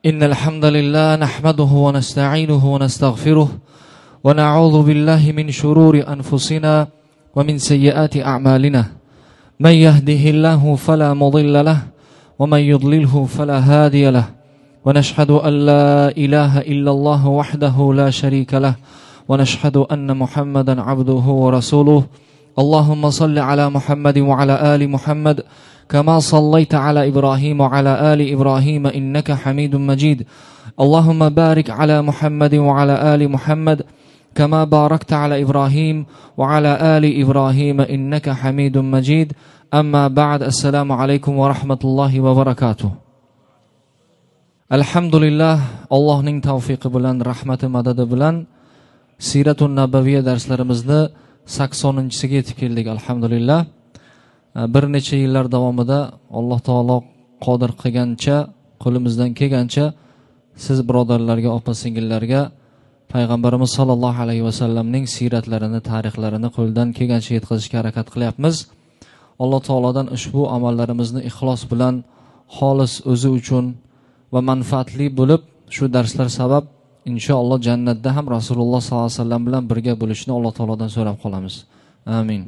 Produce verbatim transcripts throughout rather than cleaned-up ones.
إن الحمد لله نحمده ونستعينه ونستغفره ونعوذ بالله من شرور أنفسنا ومن سيئات أعمالنا. من يهده الله فلا مضل له ومن يضلله فلا هادي له. ونشهد أن لا إله إلا الله وحده لا شريك له ونشهد أن محمدا عبده ورسوله. اللهم صل على محمد وعلى آل محمد كما صليت على إبراهيم وعلى آل إبراهيم إنك حميد مجيد. اللهم بارك على محمد وعلى آل محمد كما باركت على إبراهيم وعلى آل إبراهيم إنك حميد مجيد. أما بعد، السلام عليكم ورحمة الله وبركاته. Alhamdulillah, Allohning tavfiqi bilan, rahmati madadi bilan Siratun Nabaviyya darslarimizni saksoninchisiga yetib keldik. Alhamdulillah. Bir necha yillar davomida Alloh taolo qodir qilgancha, qo'limizdan kelgancha siz birodarlarga, opa-singillarga payg'ambarimiz sollallohu alayhi vasallamning siratlarini, tarixlarini qo'ldan kelgancha yetkazishga harakat qilyapmiz. Alloh taolodan ushbu amallarimizni ixlos bilan, xolis o'zi uchun va manfaatli bo'lib, shu darslar sabab inshaalloh jannatda ham Rasululloh sollallohu alayhi vasallam bilan birga bo'lishni Alloh taolodan so'rab qolamiz. Amin.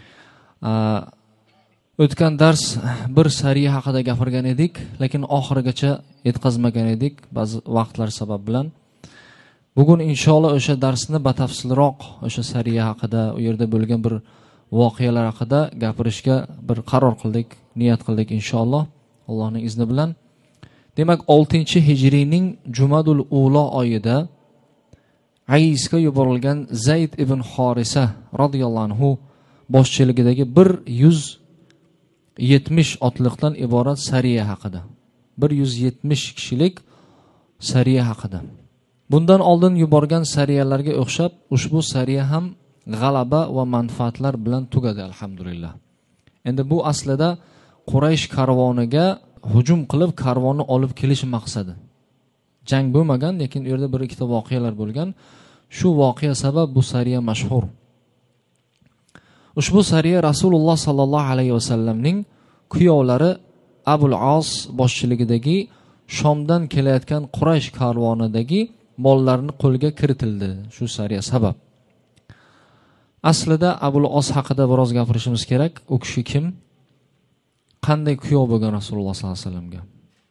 O'tgan dars bir sariya haqida gapirgan edik, lekin oxirigacha yetkazmagan edik ba'zi vaqtlar sabab bilan. Bugun inshaalloh o'sha darsni batafsilroq o'sha sariya haqida, u yerda bo'lgan bir voqealar haqida gapirishga bir qaror qildik, niyat qildik inshaalloh Allohning izni bilan. Demak, oltinchi hijriyning Jumadul Ula oyida Aysga yuborilgan Zayd ibn Horisa radhiyallohu anhu boshchiligidagi bir yuz yetmish otliqdan iborat sariya haqida. bir yuz yetmish kishilik sariya haqida. Bundan oldin yuborgan sariyalarga o'xshab, ushbu sariya ham g'alaba va manfaatlar bilan tugadi, alhamdulillah. Endi bu aslida Quraysh karvoniga hujum qilib karvonni olib kelish maqsadi. Jang bo'lmagan, lekin u yerda bir ikkita voqealar bo'lgan. Shu voqea sabab bu sariya mashhur. Ushbu sariya Rasululloh sallallohu alayhi vasallamning kuyovlari Abul As boshchiligidagi Shomdan kelayotgan Quraysh karvonidagi mollarni qo'lga kiritildi. Shu sariya sabab. Aslida Abul As haqida biroz gapirishimiz kerak. U kishi kim? Qanday kuyov bo'lgan Rasululloh sallallohu alayhi vasallamga?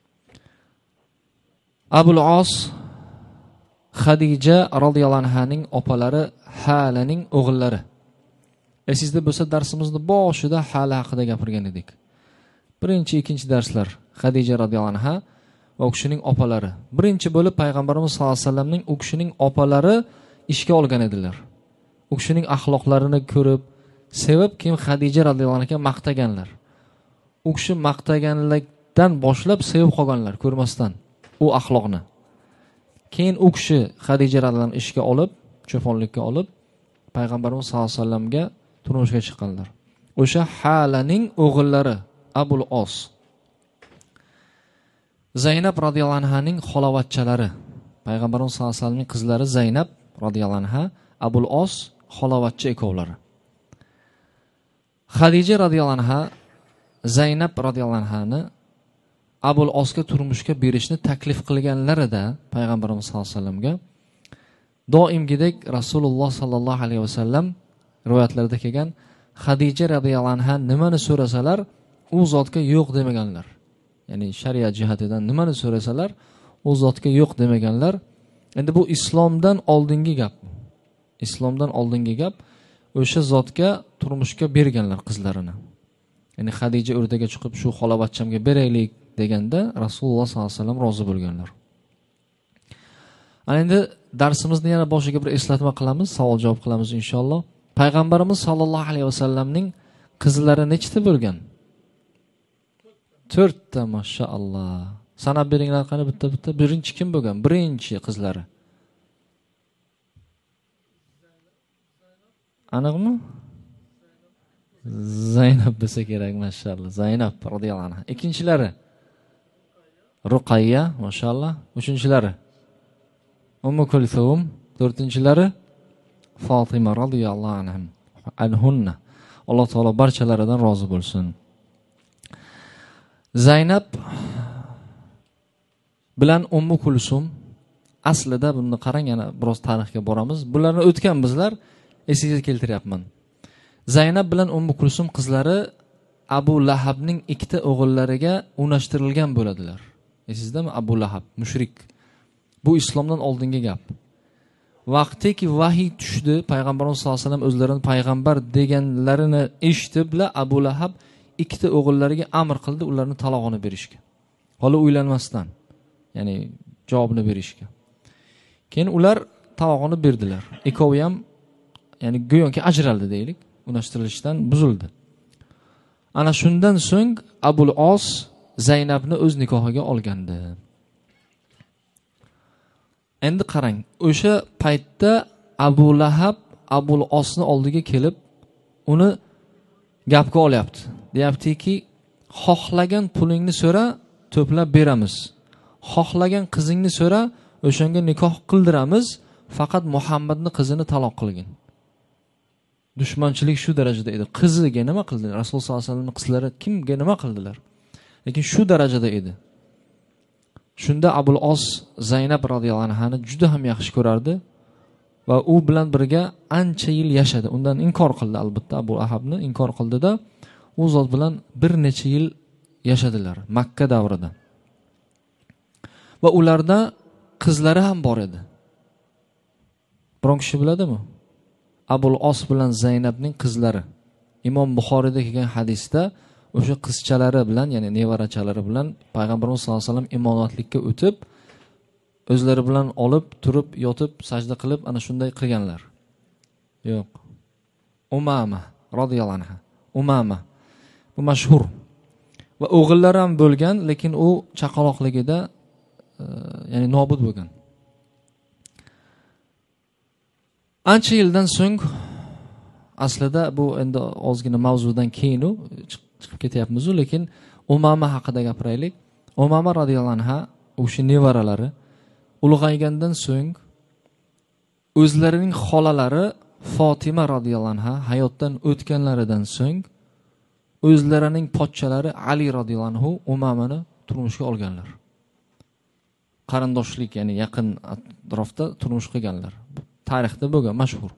Abul As Xadija radhiyallohu anhaning opalari Halaning o'g'illari. Esingizda bo'lsa, darsimizni boshida Hala haqida gapirgan edik. Birinchi, ikkinchi darslar Xadija radhiyallohu anha va u kishining opalari. Birinchi bo'lib payg'ambarimiz sollallohu alayhi vasallamning u kishining opalari ishga olgan edilar. U kishining axloqlarini ko'rib, sevib, keyin Xadija radhiyallohu anhaga maqtaganlar. U kishi maqtaganlikdan boshlab sevib qolganlar, ko'rmasdan u axloqni. Keyin u kishi Xadija radhiyallohu anha ishga olib, cho'ponlikka olib, payg'ambarimiz sollallohu alayhi vasallamga turmushga chiqqanlar. O'sha Halaning o'g'illari Abul As. Zaynab radhiyallohu anhaning xolovatchalari. Payg'ambarimiz sollallohu alayhi vasallamning qizlari Zaynab radhiyallohu anha, Abul As xolovatchi ekovlari. Xadija radhiyallohu anha Zaynab radhiyallohu anhani Abul Asga turmushga berishni taklif qilganlarida payg'ambarimiz sollallohu alayhi vasallamga doimgidek Rasululloh sallallohu alayhi vasallam rivoyatlarda kelgan Xadija radhiyallohu anha nimani so'rasalar, u zotga yo'q demaganlar. Ya'ni shariat jihatidan nimani so'rasalar, u zotga yo'q demaganlar. Endi bu islomdan oldingi gap. Islomdan oldingi gap, o'sha zotga turmushga berganlar qizlarini. Ya'ni Xadija o'rtaga chiqib shu xolovatchamga beraylik deganda Rasululloh sallallohu alayhi vasallam rozi bo'lganlar. Ana endi darsimizni yana boshiga bir eslatma qilamiz, savol-javob qilamiz inshaalloh. Payg'ambarimiz sollallohu alayhi vasallamning qizlari nechta bo'lgan? to'rtta, mashaalloh. Sanab beringlar qani bitta-bitta. Birinchi kim bo'lgan? Birinchi qizlari. Aniqmi? Zaynab bo'lsa kerak, mashaalloh. Zaynab radhiyallohu anha. Ikkinchilari Ruqayya, mashaalloh. Uchinchilari Ummu Kulthum. To'rtinchilari Fatima radhiyallohu anha. Anhunna. Alloh taolo barchalaridan rozi bo'lsin. Zaynab bilan Ummu Kulsum, aslida buni qarang, yana biroz tarixga boramiz. Bularni o'tgan bizlar, esingizga keltiryapman. Zaynab bilan Ummu Kulsum qizlari Abu Lahabning ikkita o'g'illariga unashtirilgan bo'ladilar. Esizdami? Abu Lahab mushrik. Bu islomdan oldingi gap. Vaqtiki vahiy tushdi, payg'ambarimiz sollallohu alayhi vasallam o'zlarini payg'ambar deganlarini eshitiblar, Abu Lahab ikkita o'g'illariga amr qildi ularni talog'ini berishga. Hali uylanmasdan, ya'ni javobni berishga. Keyin ular talog'ini berdilar. Ikkovi ham, ya'ni go'yoki ajraldi deylik, unashtirilishdan buzildi. Ana shundan so'ng Abul Os Zaynabni o'z nikohiga olgandi. Endi qarang, o'sha paytda Abu Lahab Abul Osni oldiga kelib, uni gapga olyapti. Deyaptiki, xohlagan pulingni so'ra, to'plab beramiz. Xohlagan qizingni so'ra, o'shanga nikoh qildiramiz, faqat Muhammadning qizini taloq qilgin. Dushmanchilik shu darajada edi. Qiziga nima qildi? Rasululloh sollallohu alayhi vasallamning qizlari kimga nima qildilar? Lekin shu darajada edi. Shunda Abul Os Zaynab radhiyallohu anhani juda ham yaxshi ko'rardi va u bilan birga ancha yil yashadi. Undan inkor qildi albatta, Abu Lahabni inkor qildi-da, u zot bilan bir necha yil yashadilar Makka davrida. Va ularda qizlari ham bor edi. Biron kishi biladimi? Abul Os bilan Zaynabning qizlari. Imom Buxoriyda kelgan hadisda o'sha qizchalari bilan, ya'ni nevarachalari bilan payg'ambarimiz sollallohu alayhi vasallam imomatlikka o'tib, o'zlari bilan olib, turib, yotib, sajda qilib, ana shunday qilganlar. Yo'q. Umama radhiyallohu anha. Umama. Bu mashhur. Va o'g'illari ham bo'lgan, lekin u chaqaloqligida, e, ya'ni nobud bo'lgan. Ancha yildan so'ng, aslida bu endi ozgina mavzudan keyin u chiqib ketyapmiz, lekin Umama haqida gapiraylik. Umama radhiyallohu anha o'sha nevaralari ulg'aygandan so'ng o'zlarining xolalari Fatima radhiyallohu anha hayotdan o'tganlaridan so'ng o'zlarining pochchalari Ali radhiyallohu anhu Umamani turmushga olganlar. Qarindoshlik, ya'ni yaqin atrofda turmush qilganlar. Tarixda bo'lgan, mashhur.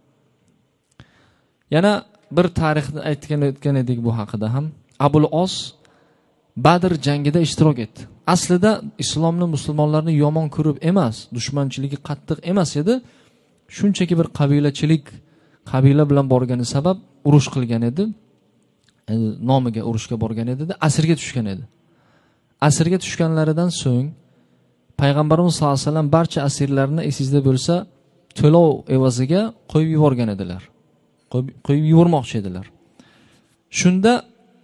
Yana bir tarixni aytgan o'tgan edik bu haqida ham. Abul Os Badr jangida ishtirok etdi. Aslida islomni, musulmonlarni yomon ko'rib emas, dushmanchiligi qattiq emas edi. Shunchaki bir qabilachilik, qabila bilan borgani sabab urush qilgan edi. Yani, nomiga urushga borgan edi, asirga tushgan edi. Asirga tushganlaridan so'ng payg'ambarimiz sollallohu alayhi vasallam barcha asirlarni esingizda bo'lsa, to'lov evaziga qo'yib yuborgan edilar. Qo'yib yubormoqchi edilar. Shunda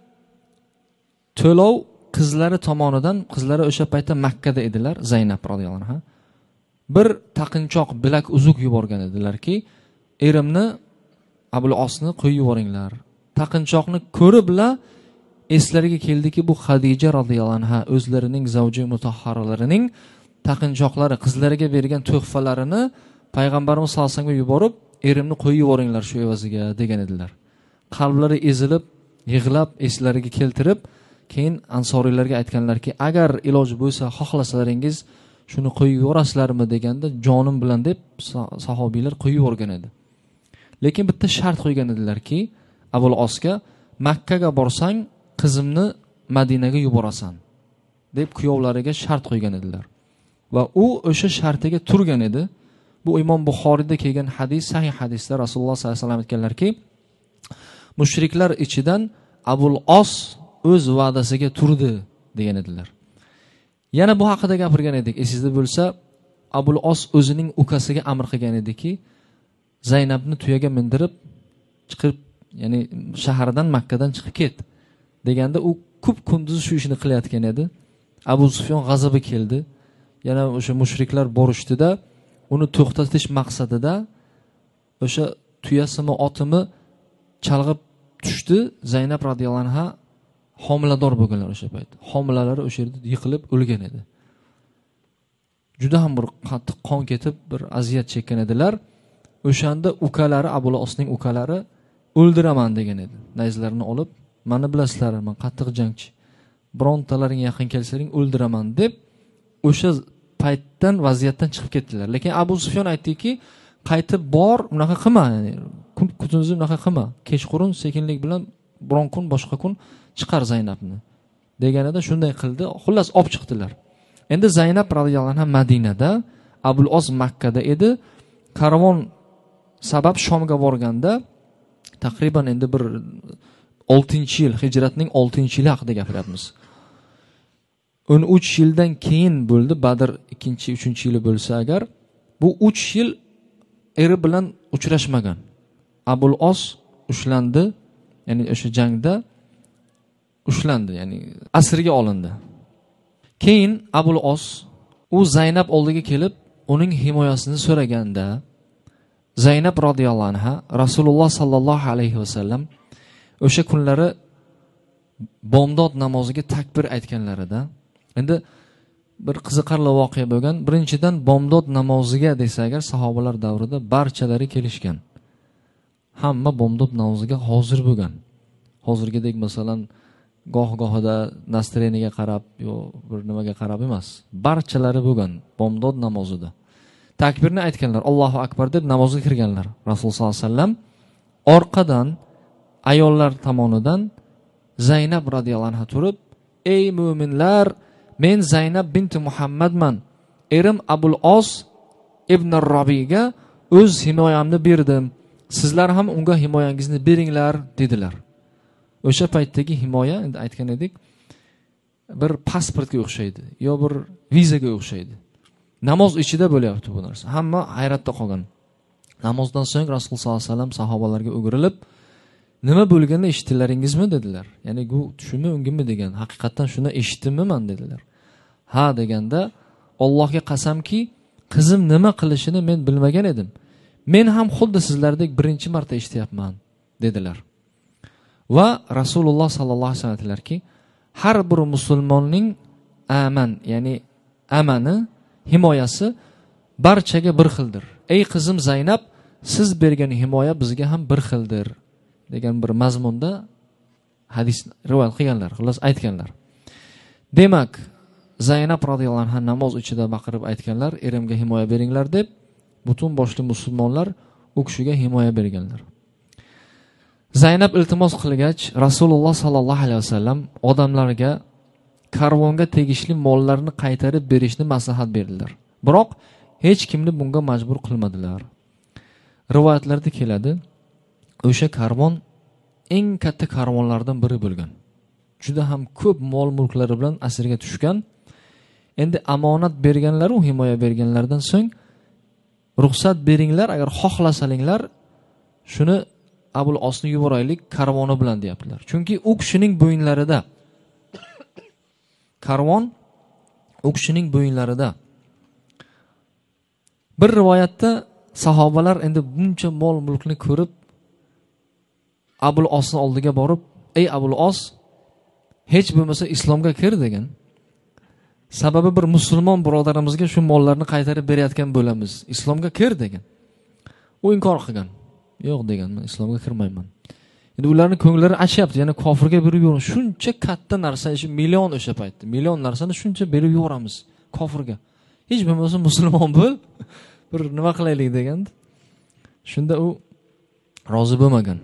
to'lov qizlari tomonidan, qizlari o'sha paytda Makka da edilar, Zaynab radhiyallohu anha. Bir taqinchoq bilak uzuk yuborgan edilarki, erimni Abul Osni qo'yib yuboringlar. Taqinchoqni ko'ribla eslariga keldiki, bu Xadija radhiyallohu anha o'zlarining zavji mutahharalarining taqinchoqlari, qizlariga bergan tuhfalarini payg'ambarimiz sollallohu alayhi vasallamga yuborib, erimni qo'yib yuboringlar shu evaziga degan edilar. Qalblari ezilib, yig'lab, eslariga keltirib, keyin ansoriylarga aytganlarki, agar iloji bo'lsa, xohlasalaringiz shuni qo'yib yuborasizlarmi deganda, jonim bilan deb sahobiylar qo'yib yuborgan edi. Lekin bitta shart qo'ygan edilarki, Abul Osga, Makkaga borsang, qizimni Madinaga yuborasan deb kuyovlariga shart qo'ygan edilar. Va u o'sha shartiga turgan edi. Bu Imom Buxoriyda kelgan hadis, sahih hadisda Rasululloh sollallohu alayhi vasallam aytganlarki, mushriklar ichidan Abul Os o'z va'dasiga turdi degan edilar. Yana bu haqida gapirgan edik. Esingizda bo'lsa, Abul Os o'zining ukasiga amr qilgan ediki, Zaynabni tuyaga mindirib chiqib, ya'ni shahardan, Makkadan chiqib ket deganda, u ko'p kunduz shu ishni qilayotgan edi. Abu Sufyon g'azabi keldi. Yana o'sha mushriklar borishdida, uni to'xtatish maqsadida o'sha tuyasimi, otimi chalg'ib tushdi. Zaynab radhiyallohu anha homilador bo'lganlar o'sha payt. Homilalari o'sha yerda yiqilib o'lgan edi. Juda ham bir qattiq qon ketib, bir aziyat chekkan edilar. O'shanda ukalari, Abul Osning ukalari o'ldiraman degan edi. Nayzlarini olib, "Meni bilasizlar, men qattiq jangchi. Birontalaring yaqin kelsaring o'ldiraman" deb o'sha paytdan vaziyatdan chiqib ketdilar. Lekin Abu Sufyon aytdiki, qaytib bor, unaqa qilma, ya'ni kun kunduzi unaqa qilma. Kechqurun sekinlik bilan biron kun boshqa kun chiqar Zaynabni deganida shunday qildi. Xullas olib chiqdilar. Endi Zaynab radhiyallohu anha Madinada, Abul Os Makkada edi. Karvon sabab Shomga borganda taqriban endi bir oltinchi yil, hijratning oltinchi yili haqida gapiryapmiz. o'n uch yildan keyin bo'ldi, Badr ikkinchi, uchinchi yili bo'lsa agar, bu uch yil eri bilan uchrashmagan. Abul Os ushlandi, ya'ni o'sha jangda ushlandi, ya'ni asirga olindi. Keyin Abul Os u Zaynab oldiga kelib, uning himoyasini so'raganda, Zaynab radhiyallohu anha Rasululloh sallallohu alayhi vasallam o'sha kunlari bomdod namoziga takbir aytganlarida, endi bir qiziqarli voqea bo'lgan. Birinchidan bomdod namoziga desa agar sahobalar davrida barchalari kelishgan. Hamma bomdod namoziga hozir bo'lgan. Hozirgidek masalan goh-gohida nastreniyaga qarab, yo bir nimaga qarab emas. Barchalari bo'lgan bomdod namozida. Takbirni aytganlar, Allohu akbar deb namozga kirganlar. Rasululloh sollallohu alayhi vasallam orqadan ayollar tomonidan Zaynab radhiyallohu anha turib, ey mu'minlar, men Zaynab binti Muhammadman. Erim Abul Os ibn Robiga o'z himoyamni berdim. Sizlar ham unga himoyangizni beringlar dedilar. O'sha paytdagi himoya, endi aytgan edik, bir pasportga o'xshaydi, yo bir vizaga o'xshaydi. Namoz ichida bo'lyapti bu narsa. Hamma hayratda qolgan. Namozdan so'ng Rasululloh sollallohu alayhi vasallam sahobalarga o'girilib, nima bo'lganini eshitdilaringizmi dedilar. Ya'ni bu tushunmi ungimi degan. Haqiqatan shuni eshitdimmi men dedilar. Ha deganda, Allohga qasamki, qizim nima qilishini men bilmagan edim. Men ham xuddi sizlardek birinchi marta eshityapman dedilar. Va Rasululloh sallallohu alayhi vasallam aytdilarki, har bir musulmonning aman, ya'ni amani, himoyasi barchaga bir xildir. Ey qizim Zaynab, siz bergan himoya bizga ham bir xildir degan bir mazmunda hadis rivoyat qilganlar, xullas aytganlar. Demak, Zaynab radhiyallohu anha namoz ichida baqirib aytganlar, erimga himoya beringlar deb, butun boshli musulmonlar u kishiga himoya berganlar. Zaynab iltimos qilgach, Rasululloh sallallohu alayhi vasallam odamlarga karvonga tegishli mollarni qaytarib berishni maslahat berdilar. Biroq hech kimni bunga majbur qilmadilar. Rivoyatlarda keladi, o'sha karvon eng katta karvonlardan biri bo'lgan. Juda ham ko'p mol-mulklari bilan asirga tushgan. Endi amonat berganlar, u himoya berganlardan so'ng ruxsat beringlar, agar xohlasalinglar shuni Abul Osni yuboraylik karvoni bilan deyaptilar. Chunki u kishining bo'yinlarida karvon u kishining bo'yinlarida. Bir rivoyatda sahobalar endi buncha mol-mulkni ko'rib Abul Osning oldiga borib, ey Abul Os, hech bo'lmasa islomga kir degan. Sababi bir musulmon birodarimizga shu mollarni qaytarib berayotgan bo'lamiz. Islomga kir degan. U inkor qilgan. Yo'q degan, men islomga kirmayman. Endi ularning ko'ngillari achyapti, ya'ni kofirga berib yuboramiz. Shuncha katta narsa, shu million o'sha paytda, million narsani shuncha berib yuboramiz kofirga. Hech bo'lmasa musulmon bo'l, bir nima qilaylik degandi. Shunda u rozi bo'lmagan.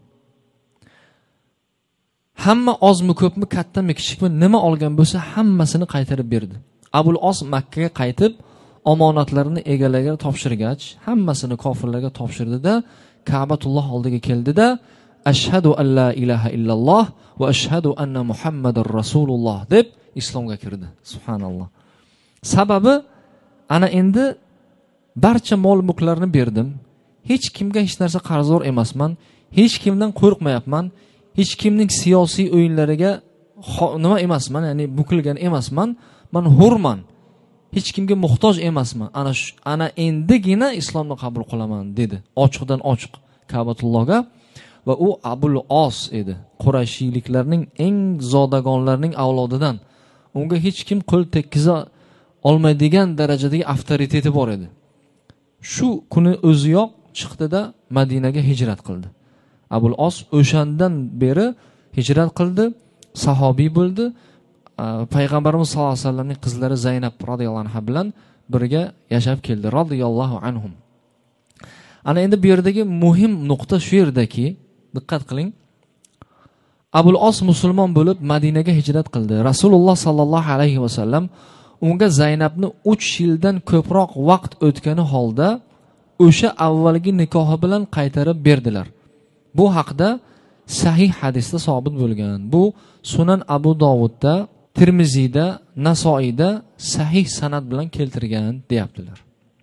Hamma ozmi ko'pmi, kattami kichikmi nima olgan bo'lsa hammasini qaytarib berdi. Abul Os Makkaga qaytib omonatlarini egalariga topshirgach, hammasini kofirlarga topshirdi-da, Ka'batulloh oldiga keldi-da, ashhadu an la ilaha illalloh va ashhadu anna Muhammadar Rasululloh deb islomga kirdi. Subhanalloh. Sababi ana endi barcha mol-mulklarni berdim. Hech kimga hech narsa qarzdor emasman, hech kimdan qo'rqmayapman. Hech kimning siyosiy o'yinlariga nima emasman, ya'ni bukilgan emasman. Men hurman. Hech kimga muhtoj emasman. Ana ana endigina islomni qabul qilaman dedi. Ochiqdan ochiq Ka'batullohga. Va u Abul Os edi. Qurayshiyliklarning eng zodagonlarning avlodidan. Unga hech kim qo'l tekkiza olmaydigan darajadagi avtoriteti bor edi. Shu kuni o'ziyoq chiqdi-da Madinaga hijrat qildi. Abul Os o'shandan beri hijrat qildi, sahobiy bo'ldi. payg'ambarimiz sollallohu alayhi vasallamning qizlari Zaynab radhiyallohu anha bilan birga yashab keldi radhiyallohu anhum. Ana endi bu yerdagi muhim nuqta shu yerdaki, diqqat qiling. Abul Os musulmon bo'lib Madinaga hijrat qildi. Rasululloh sallallohu alayhi vasallam unga Zaynabni uch yildan ko'proq vaqt o'tgani holda o'sha avvalgi nikohi bilan qaytarib berdilar. Bu haqda sahih hadisda sabit bo'lgan. Bu Sunan Abu Dovudda, Tirmiziyda, Nasoiyda sahih sanad bilan keltirgan deyaptilar.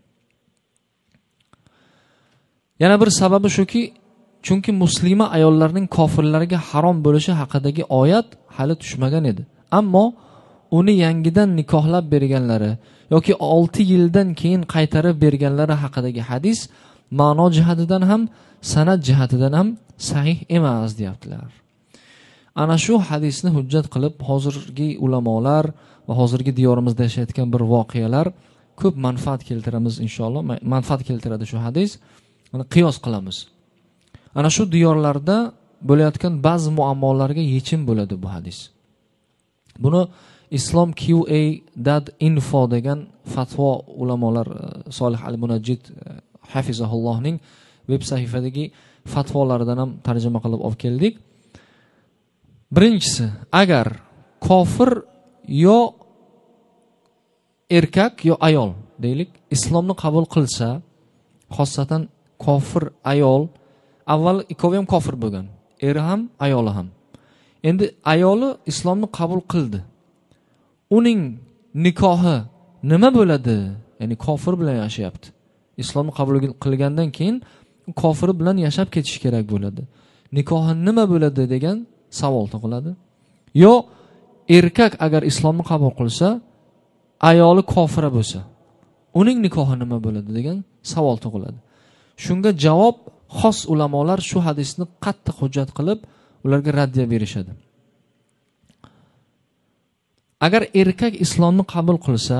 Yana bir sababi shuki, chunki muslima ayollarning kofirlarga harom bo'lishi haqidagi oyat hali tushmagan edi. Ammo uni yangidan nikohlab berganlari yoki olti yildan keyin qaytarib berganlari haqidagi hadis ma'no jihatidan ham, sanad jihatidan ham sahih emas deyaptilar. Ana shu hadisni hujjat qilib hozirgi ulamolar va hozirgi diyorimizda yashayotgan bir voqealar ko'p manfaat keltiramiz inshaalloh. Manfaat keltiradi shu hadis. Mana qiyos qilamiz. Ana shu diyorlarda bo'layotgan ba'zi muammolarga yechim bo'ladi bu hadis. Buni Islom Q A dot info degan fatvo ulamolar Solih al-Munajjid hafizahullohning web sahifadagi fatvolaridan ham tarjima qilib olib keldik. Birinchisi, agar kofir yo erkak yo ayol deylik islomni qabul qilsa, xosatan kofir ayol, avval ikkovi ham kofir bo'lgan, eri ham, ayoli ham. Endi ayoli islomni qabul qildi. Uning nikohi nima bo'ladi? Ya'ni kofir bilan yashayapti. Islomni qabul qilgandan keyin kofir bilan yashab ketish kerak bo'ladi. Nikohi nima bo'ladi degan savol tug'iladi. Yo erkak agar islomni qabul qilsa, ayoli kofira bo'lsa, uning nikohi nima bo'ladi degan savol tug'iladi. Shunga javob xos ulamolar shu hadisni qattiq hujjat qilib, ularga raddiya berishadi. Agar erkak islomni qabul qilsa,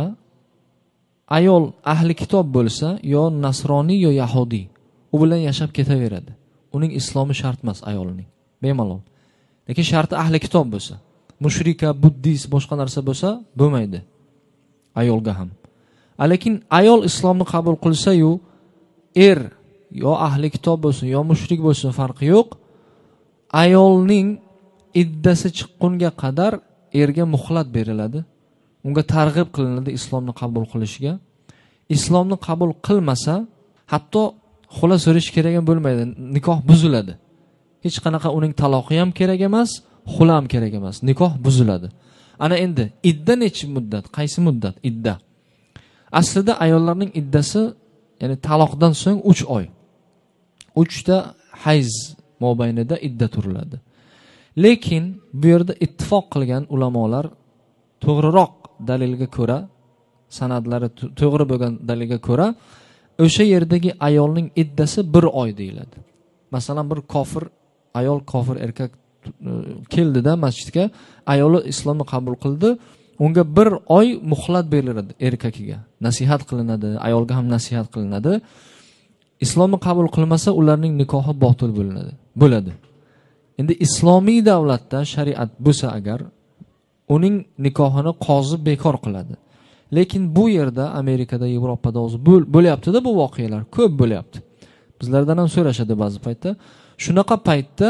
ayol ahli kitob bo'lsa, yo nasroniy yo yahudi, u bilan yashab ketaveradi. Uning islomi shart emas ayolining, bemalol. Lekin sharti ahli kitob bo'lsa, mushrika, buddist, boshqa narsa bo'lsa, bo'lmaydi ayolga ham. Lekin ayol islomni qabul qilsa-yu, er yo ahli kitob bo'lsin, yo mushrik bo'lsin, farqi yo'q. Ayolning iddasi chiqqunga qadar erga muhlat beriladi. Unga targ'ib qilinadi islomni qabul qilishiga. Islomni qabul qilmasa, hatto xula so'rish kerak ham bo'lmaydi, nikoh buziladi. Hech qanaqa uning taloqi ham kerak emas, xula ham kerak emas, nikoh buziladi. Ana endi idda necha muddat? Qaysi muddat idda? Aslida ayollarning iddasi, ya'ni taloqdan so'ng uch oy. uch ta hayz mobaynida idda turiladi. Lekin bu yerda ittifoq qilgan ulamolar to'g'riroq dalilga ko'ra, sanadlari to'g'ri bo'lgan dalilga ko'ra, o'sha yerdagi ayolning iddasi bir oy deyiladi. Masalan, bir kofir ayol, kofir erkak keldida masjidga, ayoli islomni qabul qildi, unga bir oy muhlat beriladi erkakiga. Nasihat qilinadi, ayolga ham nasihat qilinadi. Islomni qabul qilmasa, ularning nikohi botil bo'linadi, bo'ladi. Endi islomiy davlatda shariat bo'lsa agar, uning nikohini qozi bekor qiladi. Lekin bu yerda Amerikada, Yevropada o'zi bo'lyapti-da bu voqealar, ko'p bo'lyapti. Bizlardan ham so'rashadi ba'zi paytda. Shunaqa paytda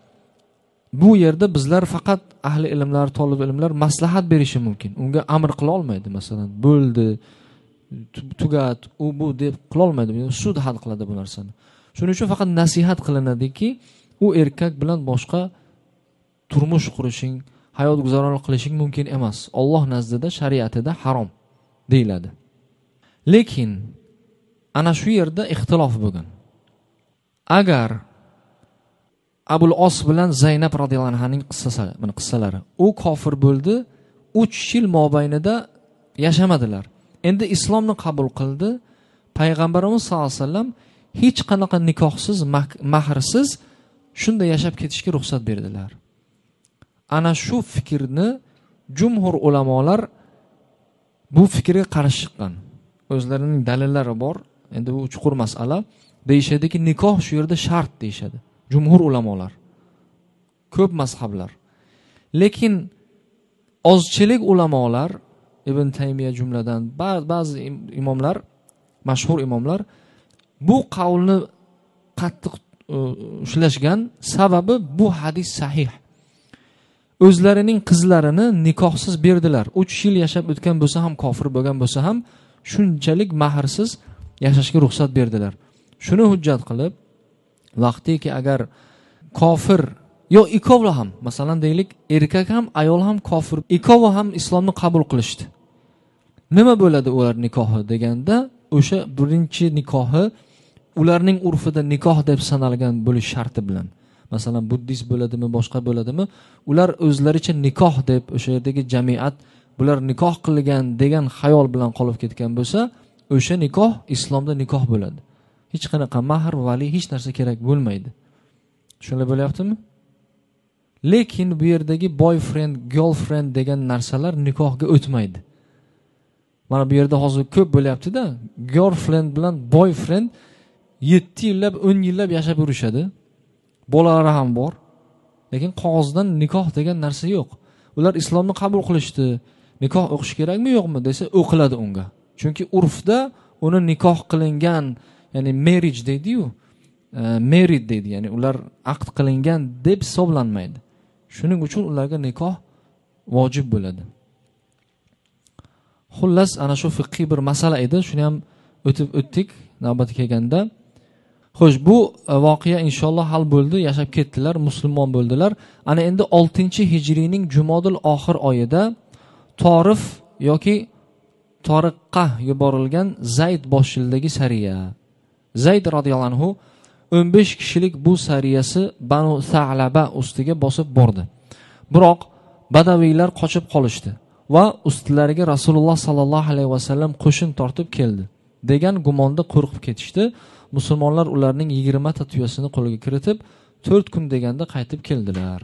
bu yerda bizlar faqat ahli ilmlar, talab ilmlar maslahat berishi mumkin. Unga amr qila olmaydi, masalan, bo'ldi, tugat, u bu deb qila olmaydi. Sud hal qiladi bu narsani. Shuning uchun faqat nasihat qilinadiki, u erkak bilan boshqa turmush qurishing, hayot guzaron qilishing mumkin emas. Alloh nazdida, shariatida harom deyiladi. Lekin ana shu yerda ixtilof bo'lgan. Agar Abul Os bilan Zaynab radhiyallohu anhaning qissasi, mana qissalari, u kofir bo'ldi, uch yil mobaynida yashamadilar. Endi islomni qabul qildi. Payg'ambarimiz sollallohu alayhi vasallam hech qanaqa nikohsiz, mahrsiz shunda yashab ketishga ruxsat berdilar. Ana shu fikrni jumhur ulamolar bu fikrga qarshi chiqqan. O'zlarining dalillari bor. Endi bu chuqur masala. Deyishadiki, nikoh shu yerda shart deyishadi. Jumhur ulamolar, ko'p mazhablar. Lekin ozchilik ulamolar, Ibn Taymiya jumladan ba'zi imomlar, mashhur imomlar bu qavlni qattiq ushlashgan sababi bu hadis sahih. O'zlarining qizlarini nikohsiz berdilar. uch yil yashab o'tgan bo'lsa ham, kofir bo'lgan bo'lsa ham shunchalik mahrsiz yashashga ruxsat berdilar. Shuni hujjat qilib, vaqtiki agar kofir yo ikkovla ham, masalan deylik, erkak ham, ayol ham kofir, ikkovi ham islomni qabul qilishdi. Nima bo'ladi ular nikohi deganda, o'sha birinchi nikohi ularning urfida nikoh deb sanalgan bo'lish sharti bilan. Masalan, buddist bo'ladimi, boshqa bo'ladimi, ular o'zlaricha nikoh deb o'sha yerdagi jamiyat bular nikoh qilgan degan xayol bilan qolib ketgan bo'lsa, o'sha nikoh islomda nikoh bo'ladi. Hech qanaqa mahr, vali, hech narsa kerak bo'lmaydi. Tushunib bo'lyaptimi? Lekin bu yerdagi boyfriend, girlfriend degan narsalar nikohga o'tmaydi. Mana bu yerda hozir ko'p bo'lyapti-da, girlfriend bilan boyfriend yetti yillab, o'n yillab yashab yurishadi. Bolalari ham bor. Lekin qog'ozdan nikoh degan narsa yo'q. Ular islomni qabul qilishdi. Nikoh o'qish kerakmi, yo'qmi desa, o'qiladi unga. Chunki urfda uni nikoh qilingan, ya'ni marriage deydi-yu, married deydi, ya'ni ular aqd qilingan deb hisoblanmaydi. Shuning uchun ularga nikoh vojib bo'ladi. Xullas, ana shu fiqhiy bir masala edi, shuni ham o'tib o'tdik navbat kelganda. Xo'sh, bu voqea inshaalloh hal bo'ldi, yashab ketdilar, musulmon bo'ldilar. Ana endi oltinchi hijriyning Jumodil oxir oyida Torif yoki Toriqqa yuborilgan Zayd boshchiligidagi sariya. Zayd radhiyallohu anhu o'n besh kishilik bu sariyasi Banu Sa'laba ustiga bosib bordi. Biroq badaviylar qochib qolishdi va ustilariga Rasululloh sallallohu alayhi vasallam qo'shin tortib keldi degan gumonda qo'rqib ketishdi. Musulmonlar ularning yigirma ta tuyasini qo'lga kiritib, to'rt kun deganda qaytib keldilar.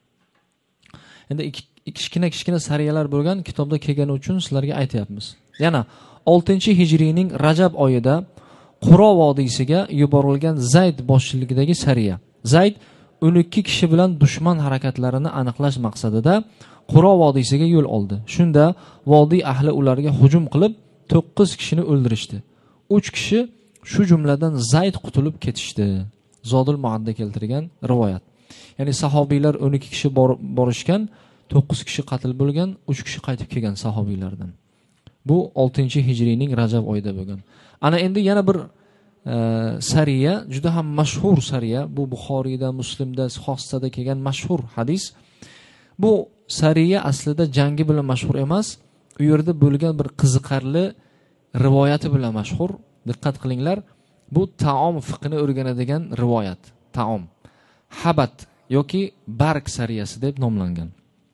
Endi kichkina-kichkina sariyalar bo'lgan kitobda kelgani uchun sizlarga aytayapmiz. Yana oltinchi hijriyning Rajab oyida Quro vodiysiga yuborilgan Zayd boshchiligidagi sariya. Zayd o'n ikki kishi bilan dushman harakatlarini aniqlash maqsadida Quro vodiysiga yo'l oldi. Shunda vodiy ahli ularga hujum qilib, to'qqiz kishini o'ldirishdi. uch kishi shu jumladan Zayd qutulib ketishdi. Zodul Muadda keltirgan rivoyat. Ya'ni sahobiylar o'n ikki kishi bor, borishgan, to'qqiz kishi qatl bo'lgan, uch kishi qaytib kelgan sahobiylardan. Bu oltinchi hijriyning Rajab oyida bo'lgan. Ana endi yana bir e, sariya, juda ham mashhur sariya, bu Buxoriyda, Muslimda, Xossada kelgan mashhur hadis. Bu sariya aslida jangi bilan mashhur emas, u yerda bo'lgan bir qiziqarli rivoyati bilan mashhur. Diqqat qilinglar, bu taom fiqhini o'rganadigan rivoyat. Taom. Habat yoki barg sariyasi deb nomlangan.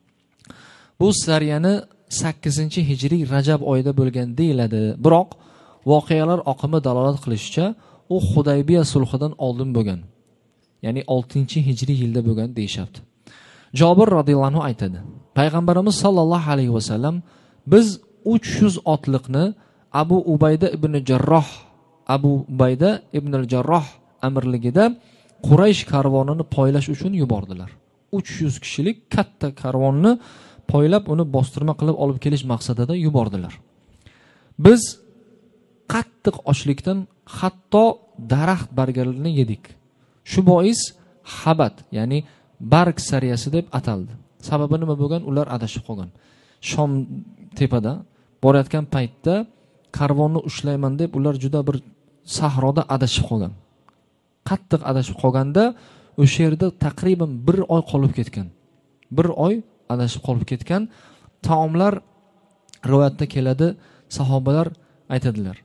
Bu sariyani sakkizinchi hijriy Rajab oyida bo'lgan deyiladi. Biroq voqealar oqimi dalolat qilishicha, u Hudaybiya sulhidan oldin bo'lgan. Ya'ni oltinchi hijriy yilda bo'lgan deyshapti. Jobir radhiyallohu anhu aytadi: Payg'ambarimiz sallallohu alayhi vasallam biz uch yuz otliqni Abu Ubayda ibn Jarroh Abu Ubayda ibn al-Jarroh amirligida Quraysh karvonini poylash uchun yubordilar. uch yuz kishilik katta karvonni poylab uni bostirma qilib olib kelish maqsadida yubordilar. Biz qattiq ochlikdan hatto daraxt barglarini yedik. Shu bois Habat, ya'ni barg sariyasi deb ataldi. Sababi nima bo'lgan? Ular adashib qolgan. Shom tepada borayotgan paytda karvonni ushlayman deb ular juda bir sahroda adashib qolgan. Qattiq adashib qolganda o'sha yerda taqriban bir oy qolib ketgan. Bir oy adashib qolib ketgan. Taomlar rivoyatda keladi, sahobalar aytadilar.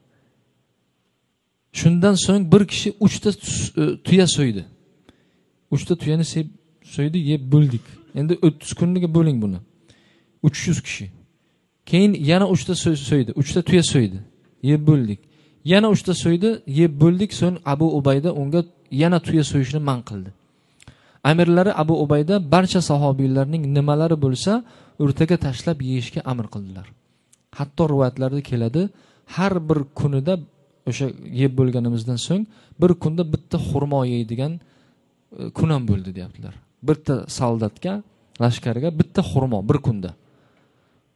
Shundan so'ng bir kishi uchta tuya so'ydi. uchta tuyani so'ydi, yeb bo'ldik. Endi o'ttiz kunga bo'ling buni. uch yuz kishi. Keyin yana uchta so'ydi, uchta tuya so'ydi, yeb bo'ldik. Yana uchta so'ydi, yeb bo'ldik. So'ng Abu Ubayda unga yana tuya so'yishni man qildi. Amirlari Abu Ubayda barcha sahobiylarning nimalari bo'lsa, o'rtaga tashlab yeyishga amr qildilar. Hatto rivoyatlarda keladi, har bir kunida o'sha yeb bo'lganimizdan so'ng bir kunda bitta xurmo yeydigan kun ham bo'ldi deyaptilar. Bitta soldatga, lashkariga bitta xurmo bir kunda.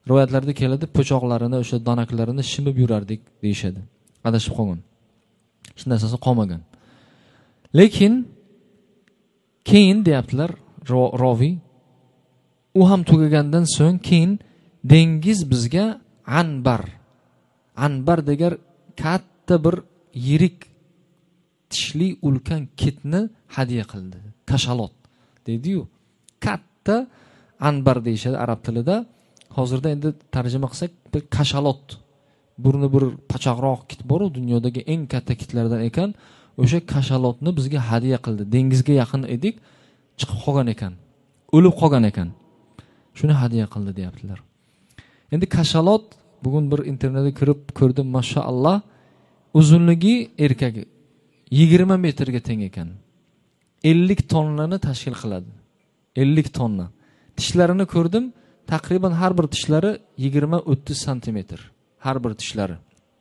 rivoyatlarda keladi, po'choqlarini, o'sha donaklarini shimib yurardik deyishadi. Adashib qolgan. Hech narsasi qolmagan. Lekin keyin deyaptilar roviy, u ham tugagandan so'ng keyin dengiz bizga anbar. Anbar degan katta bir yirik tishli ulkan kitni hadya qildi. Kashalot deydi-yu. Katta anbar deyishadi arab tilida. Hozirda endi tarjima qilsak bir kashalot. Burni bir pachaqroq kit bor-u, dunyodagi eng katta kitlardan ekan. O'sha kashalotni bizga hadya qildi. Dengizga yaqin edik, chiqib qolgan ekan. O'lib qolgan ekan. Shuni hadya qildi deyaptilar. Endi kashalot bugun bir internetga kirib ko'rdim, mashaalloh. Uzunligi erkagi yigirma metrga teng ekan. ellik tonnani tashkil qiladi. ellik tonna. Tishlarini ko'rdim, taqriban har bir tishlari yigirma o'ttiz santimetr. Har bir tishlari.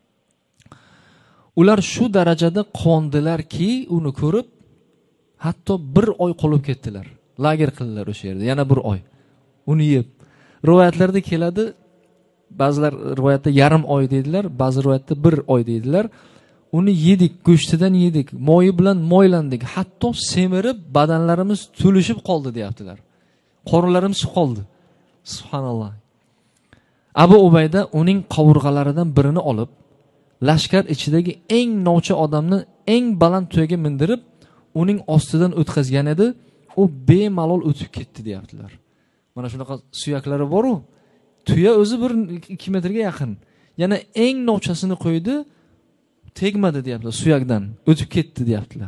Ular shu darajada qondilarki, uni ko'rib, hatto bir oy qolib ketdilar. Lager qildilar o'sha yerda, yana bir oy. Uni yeb. Rivoyatlarda keladi, ba'zilar rivoyatda yarim oy dedilar, ba'zi rivoyatda bir oy dedilar. Uni yedik, go'shtidan yedik, moyi bilan moylandik. Hatto semirib badanlarimiz to'lishib qoldi deyaptilar. Qorinlarimiz qoldi. Subhanalloh. Abu Ubayda uning qovurg'alaridan birini olib, lashkar ichidagi eng novcha odamni eng baland tuyaga mindirib, uning ostidan o'tkazgan edi, u bemalol o'tib ketdi deyaptilar. Mana shunaqa suyaklari bor-u, tuya o'zi bir ikki metrga yaqin. Yana eng novchasini qo'ydi, tegmadi deyaptilar, suyakdan o'tib ketdi deyaptilar.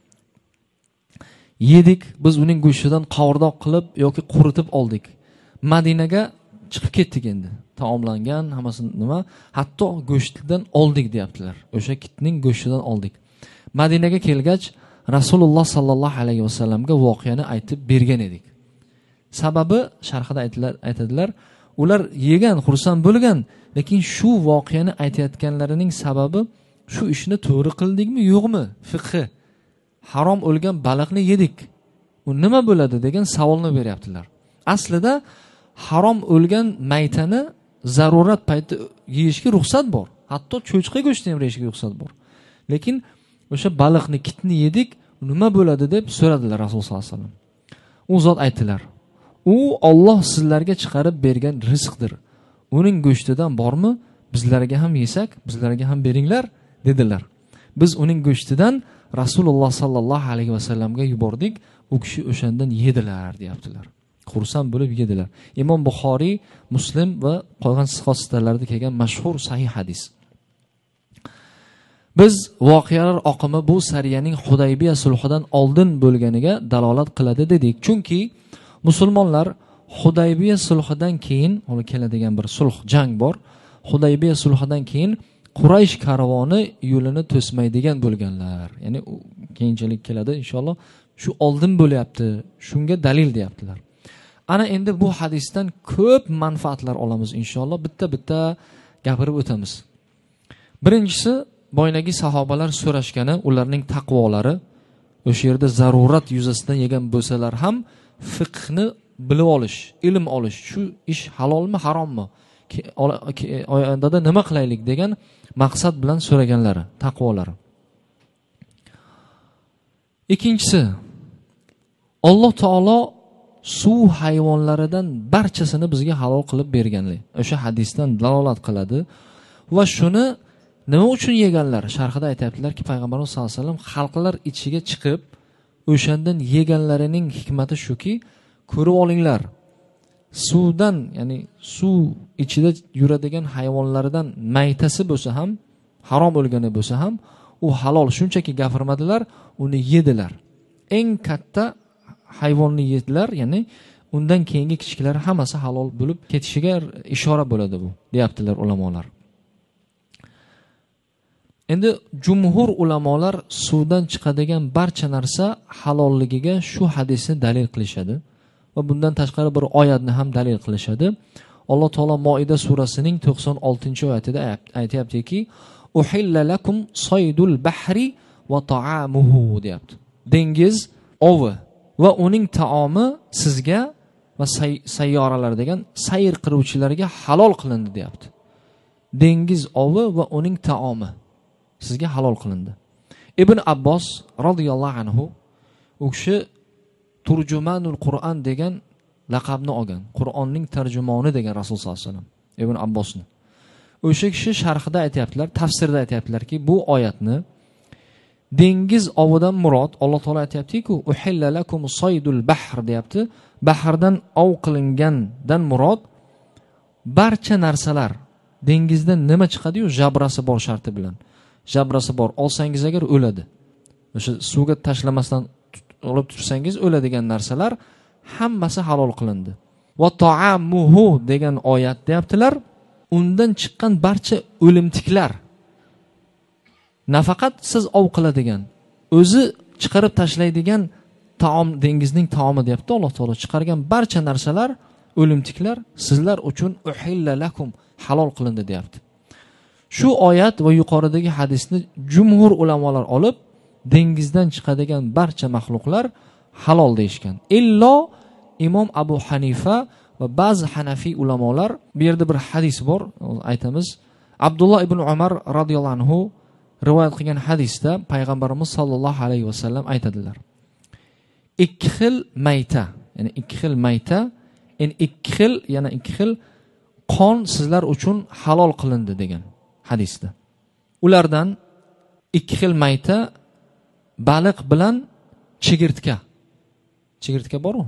Yedik, biz uning go'shtidan qovurdoq qilib yoki quritib oldik. Madinaga chiqib ketdik endi. Taomlangan, hammasi nima? Hatto go'shtidan oldik deyaptilar. O'sha kitning go'shtidan oldik. Madinaga kelgach, Rasululloh sallallohu alayhi vasallamga voqeani aytib bergan edik. Sababi sharhida aytdilar, aytadilar, ular yegan, xursand bo'lgan, lekin shu voqeani aytayotganlarining sababi shu ishni to'g'ri qildikmi, yo'qmi? Fiqhi. Harom o'lgan baliqni yedik. U nima bo'ladi degan savolni beryaptilar. Aslida harom o'lgan maytani zarurat payti yeyishga ruxsat bor. Hatto cho'chqa go'shtini ham yeyishga ruxsat bor. Lekin o'sha baliqni, kitni yedik, nima bo'ladi deb so'radilar Rasululloh sollallohu alayhi vasallam. U zot aytdilar: "U Alloh sizlarga chiqarib bergan rizqdir. Uning go'shtidan bormi? Bizlarga ham yesak, bizlarga ham beringlar" dedilar. Biz uning go'shtidan Rasululloh sallallohu alayhi vasallamga yubordik, u kishi o'shandan yedilar deyaptilar. Xursand bo'lib yedilar. Imom Buxoriy, Muslim va qolgan sahihlarda kelgan mashhur sahih hadis. Biz voqealar oqimi bu sariyaning Hudaybiya sulhidan oldin bo'lganiga dalolat qiladi dedik. Chunki musulmonlar Hudaybiya sulhidan keyin, o'li keladigan bir sulh, jang bor. Hudaybiya sulhidan keyin Quraysh karvoni yo'lini to'smaydigan bo'lganlar. Ya'ni keyinchalik keladi inshaalloh. Shu oldin bo'lyapti. Shunga dalil deyaptilar. Ana endi bu hadisdan ko'p manfaatlar olamiz inshaalloh. Bitta-bitta gapirib o'tamiz. Birinchisi, boynagi sahobalar so'rashgani, ularning taqvolari, o'sha yerda zarurat yuzasidan yegan bo'lsalar ham fiqhni bilib olish, ilm olish, shu ish halolmi, harommi, oyandada nima qilaylik degan maqsad bilan so'raganlari, taqvolari. Ikkinchisi, Alloh taolo suv hayvonlaridan barchasini bizga halol qilib berganlik. O'sha hadisdan dalolat qiladi va shuni nima uchun yeganlar? Sharhida aytayaptilarki, Payg'ambarimiz sollallohu alayhi vasallam xalqlar ichiga chiqib, o'shandan yeganlarining hikmati shuki, ko'rib olinglar. Suvdan, ya'ni suv ichida yuradigan hayvonlardan maytasi bo'lsa ham, harom o'lgani bo'lsa ham, u halol, shunchaki gapirmadilar, uni yedilar. Eng katta hayvonni yedilar, ya'ni undan keyingi kichiklar hammasi halol bo'lib ketishiga ishora bo'ladi bu, deyaptilar ulamolar. Endi jumhur ulamolar suvdan chiqadigan barcha narsa halolligiga shu hadisni dalil qilishadi va bundan tashqari bir oyatni ham dalil qilishadi. Alloh taolo Moida surasining to'qson oltinchi oyatida aytayaptiki: "Uhilla lakum saydul bahri va ta'amuhu" deyapti. Dengiz ovi va uning taomi sizga va say- sayyoralar degan sayr qiluvchilarga halol qilindi deyapti. Dengiz ovi va uning taomi sizga halol qilindi. Ibn Abbos radhiyallohu anhu u kishi Turjumanul Qur'on degan laqabni olgan. Qur'onning tarjimoni degan Rasul sollallohu alayhi vasallam. Ibn Abbosni. O'sha kishi sharhida aytayaptilar, tafsirda aytayaptilarki, bu oyatni dengiz ovidan murod Alloh taolo aytayapti-ku, uhilla lakum saydul bahr deyapti. Bahrdan ov qilingandan murod barcha narsalar. Dengizdan nima chiqadi-yu, jabrasi bor sharti bilan. Jabrasi bor, olsangiz agar o'ladi. O'sha suvga tashlamasdan olib tursangiz o'ladigan narsalar hammasi halol qilindi. Va ta'amuhu degan oyat deyaptilar. Undan chiqqan barcha o'limtiklar. Nafaqat siz ov qiladigan, o'zi chiqarib tashlaydigan taom, dengizning taomi deyapti Alloh taolo. Chiqargan barcha narsalar, o'limtiklar sizlar uchun uhilla lakum halol qilindi deyapti. Shu oyat va yuqoridagi hadisni jumhur ulamolar olib, dengizdan chiqadigan barcha mahluqlar halol deyishgan. Illo Imom Abu Hanifa va ba'zi Hanafiy ulamolar, bu yerda bir hadis bor, aytamiz. Abdulloh ibn Umar radhiyallohu anhu rivoyat qilgan hadisda payg'ambarimiz sollallohu alayhi vasallam aytadilar. Ikki xil mayta, ya'ni ikki xil mayta, en ikki xil, yana ikki xil qon sizlar uchun halol qilindi degan hadisda. Ulardan ikki xil mayta baliq bilan chigirtka. Chigirtka bor-ku?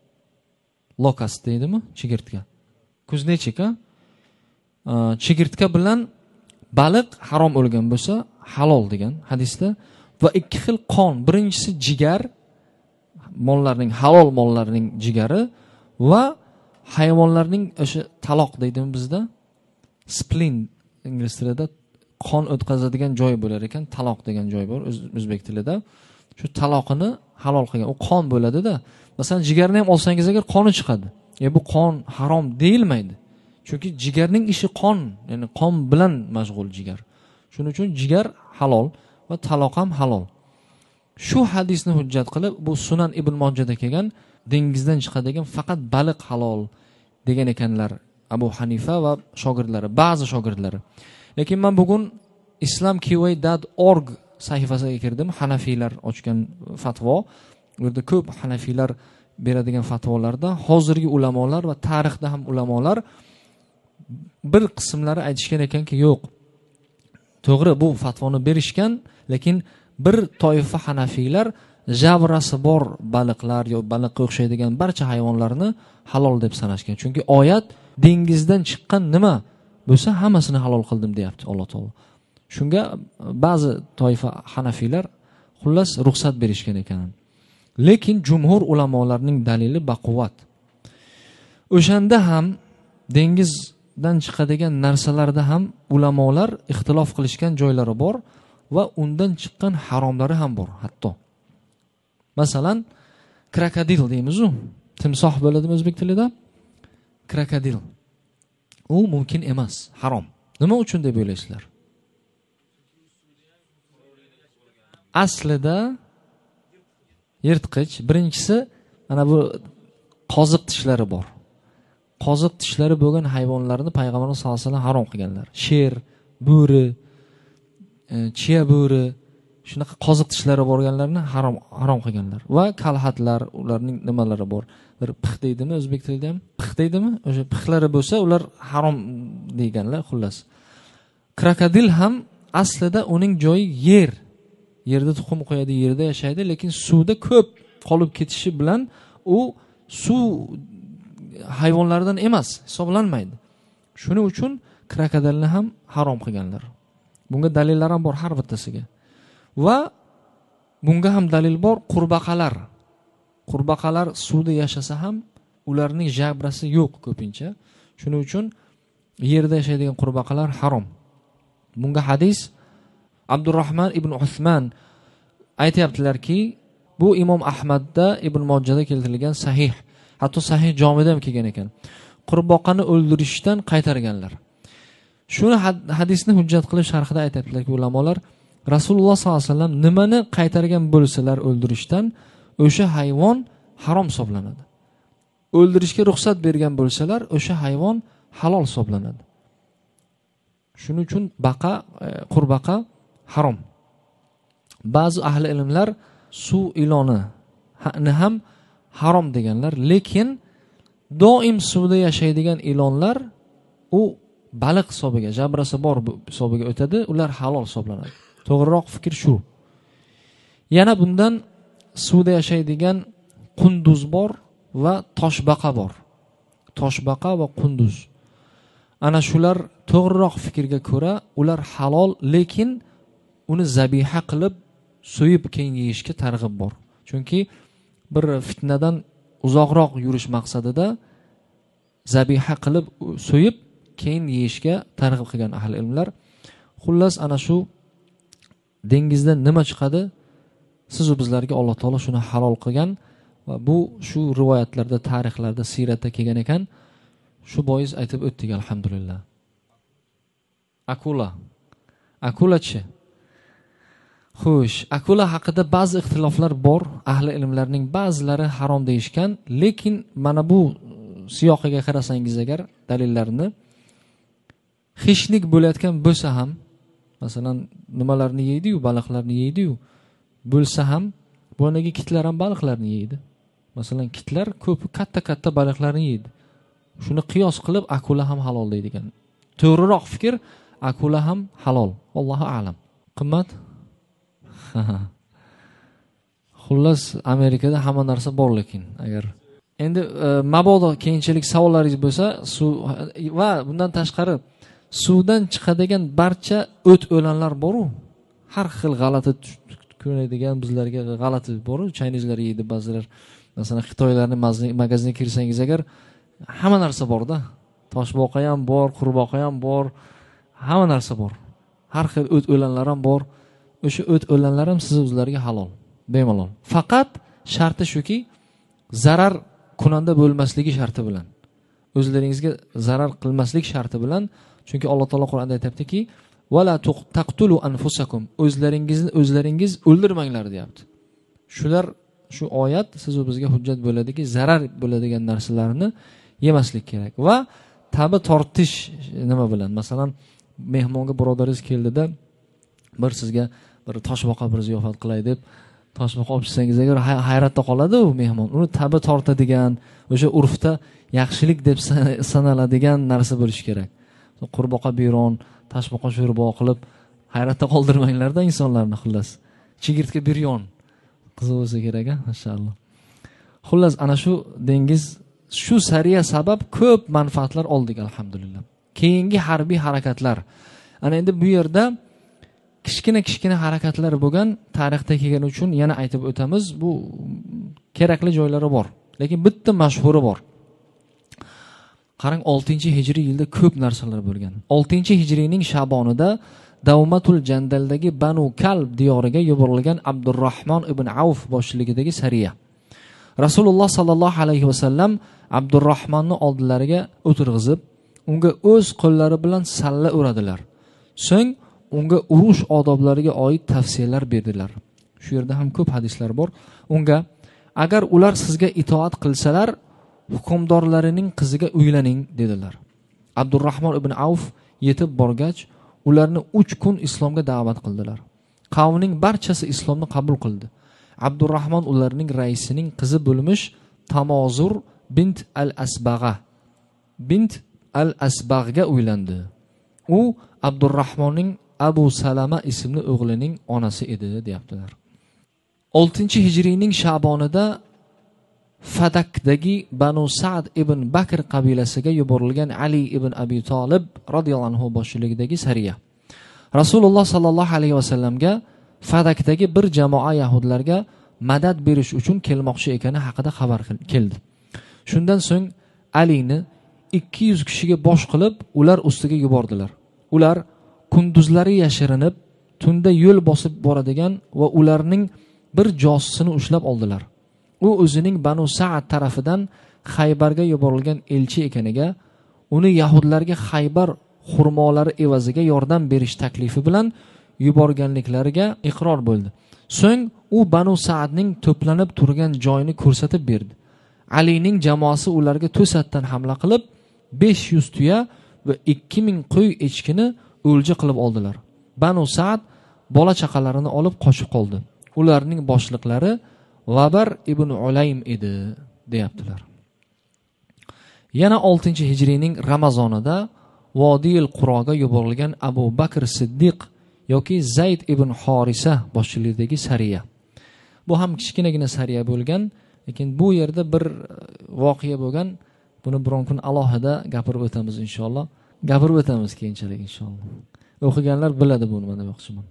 Lokas deydimi? Chigirtka. Kuznechik, ha? Chigirtka bilan baliq harom o'lgan bo'lsa, halol degan hadisda. Va ikki xil qon. Birinchisi jigar, mollarning, halol mollarning jigari va hayvonlarning o'sha taloq deydimi bizda? Spleen ingliz tilida qon o'tkazadigan joy bo'lar ekan, taloq degan joy bor o'zbek tilida. Shu taloqini halol qilgan. U qon bo'ladi-da. Masalan, jigarni ham olsangiz agar qoni chiqadi. E bu qon harom deyilmaydi. Chunki jigarning ishi qon, ya'ni qon bilan mashg'ul jigar. Shuning uchun jigar halol va taloq ham halol. Shu hadisni hujjat qilib, bu Sunan Ibn Mojjada kelgan dengizdan chiqadigan faqat baliq halol degan ekanlar Abu Hanifa va shogirdlari, ba'zi shogirdlari. Lekin men bugun islam q y dot org sahifasiga kirdim. Hanafiylar ochgan fatvo. Bu yerda ko'p Hanafiylar beradigan fatvolarda hozirgi ulamolar va tarixda ham ulamolar bir qismlari aytishgan ekanki, yo'q. To'g'ri, bu fatvoni berishgan, lekin bir toifa Hanafiylar jabrasi bor baliqlar yo baliqqa o'xshaydigan barcha hayvonlarni halol deb sanashgan. Chunki oyat dengizdan chiqqan nima bo'lsa hammasini halol qildim deyapti Alloh taolo. Shunga ba'zi toifa Hanafiylar xullas ruxsat berishgan ekan. Lekin jumhur ulamolarning dalili baquvvat. O'shanda ham dengizdan chiqadigan narsalarda ham ulamolar ixtilof qilishgan joylari bor va undan chiqqan haromlari ham bor hatto. Masalan, krokodil deymiz-ku. Timsoh bo'ladimi o'zbek tilida? Krokodil. U mumkin emas, harom. Nima uchun deb o'ylaysizlar? Aslida yirtqich, birinchisi mana bu qoziq tishlari bor. Qoziq tishlari bo'lgan hayvonlarni payg'ambarimiz sollallohu alayhi vasallam harom qilganlar. Sher, bo'ri, chiya bo'ri, shunaqa qoziq tishlari bo'lganlarni harom harom qilganlar. Va kalhatlar, ularning nimalari bor. Bir pix deydimi o'zbek tilida ham? Pix deydimi? O'sha pixlari bo'lsa, ular harom deganlar xullas. Krokodil ham aslida uning joyi yer. Yerda tuxum qo'yadi, yerda yashaydi, lekin suvda ko'p qolib ketishi bilan u suv hayvonlardan emas, hisoblanmaydi. Shuning uchun krokodilni ham harom qilganlar. Bunga dalillar ham bor har bittasiga. Va bunga ham dalil bor qurbaqalar. Qurbaqalar suvda yashasa ham ularning jabrasi yo'q ko'pincha. Shuning uchun yerda yashaydigan qurbaqalar harom. Bunga hadis Abdurrahman ibn Usman aytayaptilarki, bu Imom Ahmadda Ibn Mojjada keltirilgan sahih, hatto sahih jomida ham kelgan ekan. Qurbaqani o'ldirishdan qaytarganlar. Shuni hadisni hujjat qilib sharhida aytayaptilarki, ulamolar Rasululloh sollallohu alayhi vasallam nimani qaytargan bo'lsalar o'ldirishdan, o'sha hayvon harom hisoblanadi. o'ldirishga ruxsat bergan bo'lsalar, o'sha hayvon halol hisoblanadi. Shuning uchun baqa, qurbaqa harom. Ba'zi ahli ilmlar suv iloni ni ham harom deganlar, lekin doim suvda yashaydigan ilonlar u baliq hisobiga, jabrasi bor hisobiga o'tadi, ular halol hisoblanadi. To'g'riroq fikr shu. Yana bundan suvda yashaydigan qunduz bor va toshbaqa bor. Toshbaqa va qunduz. Ana shular to'g'riroq fikrga ko'ra ular halol, lekin uni zabiha qilib so'yib keyin yeyishga targ'ib bor. Chunki bir fitnadan uzoqroq yurish maqsadida zabiha qilib so'yib keyin yeyishga targ'ib qilgan ahli ilmlar. Xullas ana shu dengizdan nima chiqadi? Siz va bizlarga Alloh taolo shuni halol qilgan va bu shu rivoyatlarda, tarixlarda, siyratda kelgan ekan. Shu bois aytib o'tdik alhamdulillah. Akula. Akulachi. Xo'sh, akula haqida ba'zi ixtiloflar bor. Ahli ilmlarning ba'zilari harom deyishgan, lekin mana bu siyoqiga qarasangiz agar dalillarni xishlik bo'layotgan bo'lsa ham, masalan, nimalarni yeydi-yu, baliqlarni yeydi-yu, bo'lsa ham, bunagi kitlar ham baliqlarni yeydi. Masalan, kitlar ko'p katta-katta baliqlarni yeydi. Shuni qiyos qilib akula ham halol deydigan. To'g'riroq fikr akula ham halol. Allohu a'lam. Qimmat? Xullas, Amerikada hamma narsa bor, lekin agar endi e, mabodo keyinchalik savollaringiz bo'lsa, suv va bundan tashqari suvdan chiqadigan barcha o't o'lanlar bor-u. Har xil g'alati ko'radigan bizlarga g'alati bor-u. Chaynizlar yeydi ba'zilar. Masalan, Xitoylarning magaziniga kirsangiz agar hamma narsa bor-da. Toshboqa ham bor, qurboqa ham bor, hamma narsa bor. Har xil o't o'lanlar ham bor. O'sha o't o'lanlar ham siz o'zlariga halol, bemalol. Faqat sharti shuki, zarar kunanda bo'lmasligi sharti bilan. O'zlaringizga zarar qilmaslik sharti bilan. Chunki Alloh taolo Qur'onda aytibdiki, "Va la taqtulu anfusakum", o'zlaringizni o'zlaringiz o'ldirmanglar deyapti. Shular shu oyat siz va bizga hujjat bo'ladiki, zarar bo'ladigan narsalarni yemaslik kerak. Va tavba tortish nima bilan? Masalan, mehmonga birodaringiz keldida bir sizga bir toshboqa bir ziyofat qilay deb toshboqa olib chiqsangiz agar hayratda qoladi u mehmon. Uni tavba tortadigan, o'sha urfda yaxshilik deb sanaladigan narsa bo'lishi kerak. Qurboqa biron, toshboqa sho'rbo qilib hayratda qoldirmanglarda insonlarni, xullas. Chigirtka biryon qiziq bo'lsa kerak, mashallah. Xullas, ana shu dengiz, shu sariya sabab ko'p manfaatlar oldik alhamdulillah. Keyingi harbiy harakatlar. Ana endi bu yerda kichkina-kichkina harakatlar bo'lgan, tarixda kelgani uchun yana aytib o'tamiz. Bu kerakli joylari bor, lekin bitta mashhuri bor. Qarang, oltinchi hijriy yilda ko'p narsalar bo'lgan. oltinchi hijriyning Shabonida Davmatul Jandaldagi Banu Kalb diyoriga yuborilgan Abdurrahmon ibn Avf boshchiligidagi sariya. Rasululloh sallallohu alayhi vasallam Abdurrahmonni oldilariga o'tirg'izib, unga o'z qo'llari bilan salla uradilar. So'ng unga urush odoblariga oid tavsiyalar berdilar. Shu yerda ham ko'p hadislar bor. Unga, agar ular sizga itoat qilsalar, hukmdorlarining qiziga uylaning dedilar. Abdurrahmon ibn Avf yetib borgach, ularni uch kun islomga da'vat qildilar. Qavmning barchasi islomni qabul qildi. Abdurrahmon ularning raisining qizi bo'lmish Tamozur bint al-Asbag'a bint al-Asbag'ga uylandi. U Abdurrahmonning Abu Salama ismli o'g'lining onasi edi, deyaptilar. oltinchi hijriyning Shabonida Fadakdagi Banu Sa'd ibn Bakr qabilasiga yuborilgan Ali ibn Abi Talib radhiyallohu anhu boshchiligidagi sariya. Rasululloh sallallohu alayhi vasallamga Fadakdagi bir jamoa yahudlarga madad berish uchun kelmoqchi ekani haqida xabar keldi. Shundan so'ng Alini ikki yuz kishiga bosh qilib, ular ustiga yubordilar. Ular kunduzlari yashirinib, tunda yo'l bosib boradigan va ularning bir josusini ushlab oldilar. U o'zining Banu Sa'd tarafidan Xaybarga yuborilgan elchi ekaniga, uni yahudlarga Xaybar xurmolari evaziga yordam berish taklifi bilan yuborganliklariga iqror bo'ldi. So'ng u Banu Sa'dning to'planib turgan joyini ko'rsatib berdi. Alining jamoasi ularga to'satdan hamla qilib besh yuz tuya va ikki ming qo'y echkini o'lja qilib oldilar. Banu Sa'd bola chaqalarini olib qochib qoldi. Ularning boshliqlari Vabar ibn Ulaym edi, deyaptilar. Yana oltinchi hijriyning Ramazonida Vodiyil Quroga yuborilgan Abu Bakr Siddiq yoki Zayd ibn Horisa boshchiligidagi sariya. Bu ham kichkinagina sariya bo'lgan, lekin bu yerda bir voqea bo'lgan. Buni biron kun alohida gapirib o'tamiz inshaalloh. Gapirib o'tamiz keyinchalik inshaalloh. O'qiganlar biladi buni, mana demoqchiman.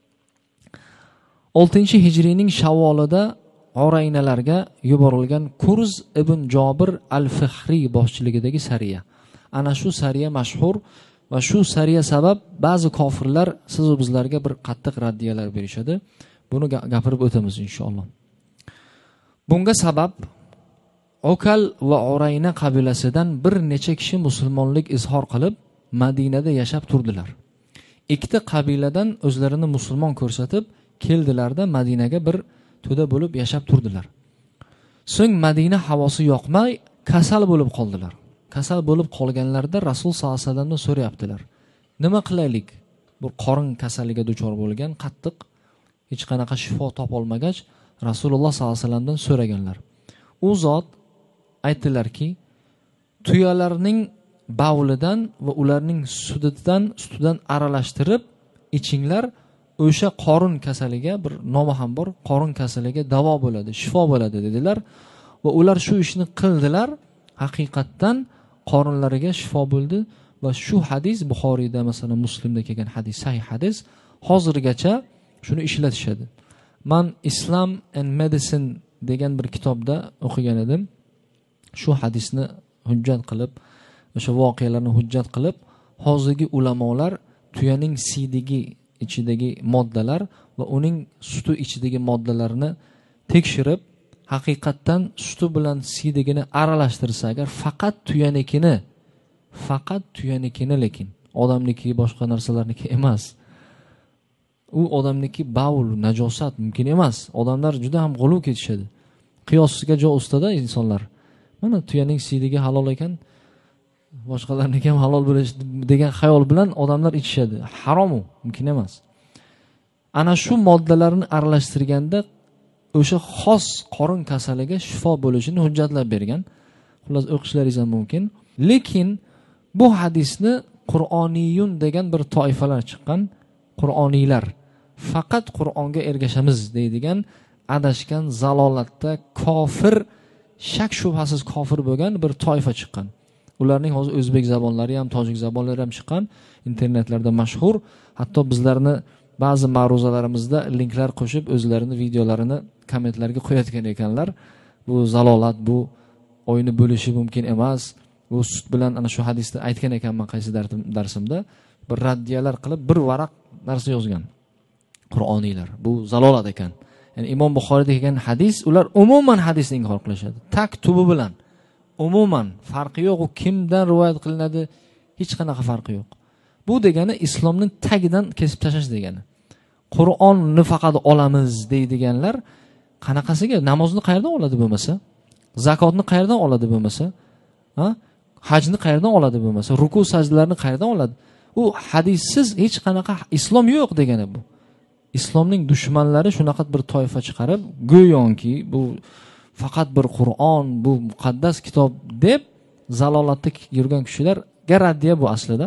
oltinchi hijriyning Shavvolida Oraynalarga yuborilgan Kurz ibn Jobir al-Fihri boshchiligidagi sariya. Ana shu sariya mashhur va shu sariya sabab ba'zi kofirlar siz va bizlarga bir qattiq raddiyalar berishadi. Buni gapirib o'tamiz inshaalloh. Bunga sabab Okal va Orayna qabilasidan bir necha kishi musulmonlik izhor qilib Madinada yashab turdilar. Ikkita qabiladan o'zlarini musulmon ko'rsatib keldilarda Madinaga bir to'da bo'lib yashab turdilar. So'ng Madina havosi yoqmay kasal bo'lib qoldilar. Kasal bo'lib qolganlarda Rasul sollallohu alayhi vasallamdan so'rayaptilar. Nima qilaylik? Bu qorin kasaliga duchor bo'lgan, qattiq, hech qanaqa shifo topolmagach Rasululloh sollallohu alayhi vasallamdan so'raganlar. U zot aytdilarki, tuyalarning bavlidan va ularning sutidan sutidan aralashtirib ichinglar, o'sha qorin kasaliga bir nomi ham bor, qorin kasaliga davo bo'ladi, shifo bo'ladi dedilar va ular shu ishni qildilar. Haqiqatdan qorinlariga shifo bo'ldi va shu hadis Buxoriyda, masalan Muslimda kelgan hadis, sahih hadis, hozirgacha shuni ishlatishadi. Men Islam and Medicine degan bir kitobda o'qigan edim. Shu hadisni hujjat qilib, o'sha voqealarni hujjat qilib, hozirgi ulamolar tuyaning siydigi ichidagi moddalar va uning suti ichidagi moddalarni tekshirib, haqiqatdan suti bilan siydigini aralashtirsa agar faqat tuyanikini, faqat tuyanikini lekin odamniki boshqa narsalarniki emas. U odamniki baul, najosat mumkin emas. Odamlar juda ham g'uluv ketishadi. Qiyosga jo ustada insonlar. Mana tuyaning siydigi halol ekan, boshqalarniki ham halol bo'lishi degan xayol bilan odamlar ichishadi. Harom u, mumkin emas. Ana shu moddalarni aralashtirganda o'sha xos qorin kasaliga shifo bo'lishini hujjatlab bergan. Xullas o'qishlaringiz ham mumkin. Lekin bu hadisni Qur'oniyun degan bir toifalar chiqqan, Qur'oniylar faqat Qur'onga ergashamiz deydigan adashgan, zalolatda kofir, shak shubhasiz kofir bo'lgan bir toifa chiqqan. Ularning hozir o'zbek zabonlari ham, tojik zabonlari ham chiqqan, internetlarda mashhur. Hatto bizlarni ba'zi ma'ruzalarimizda linklar qo'shib o'zlarining videolarini kommentlarga qo'yayotgan ekanlar. Bu zalolat, bu o'yini bo'lishi mumkin emas. Bu sut bilan ana shu hadisda aytgan ekanman qaysi darsimda. Bir raddiyalar qilib bir varaq narsa yozgan. Qur'oniylar. Bu zalolat ekan. Ya'ni Imom Buxoriyda kelgan hadis, ular umuman hadisni inkor qilishadi. Tak tubi bilan. Umuman farqi yo'q, u kimdan rivoyat qilinadi, hech qanaqa farqi yo'q. Bu degani islomning tagidan kesib tashlash degani. Qur'onni faqat olamiz deydiganlar qanaqasiga? Namozni qayerdan oladi bo'lmasa? Zakotni qayerdan oladi bo'lmasa? Ha? Hajni qayerdan oladi bo'lmasa? Ruku sajdalarni qayerdan oladi? U hadissiz hech qanaqa islom yo'q degani bu. Islomning dushmanlari shunaqa bir toifa chiqarib, go'yoki bu faqat bir Qur'on, bu muqaddas kitob deb zalolatda yurgan kishilarga raddiya bu aslida.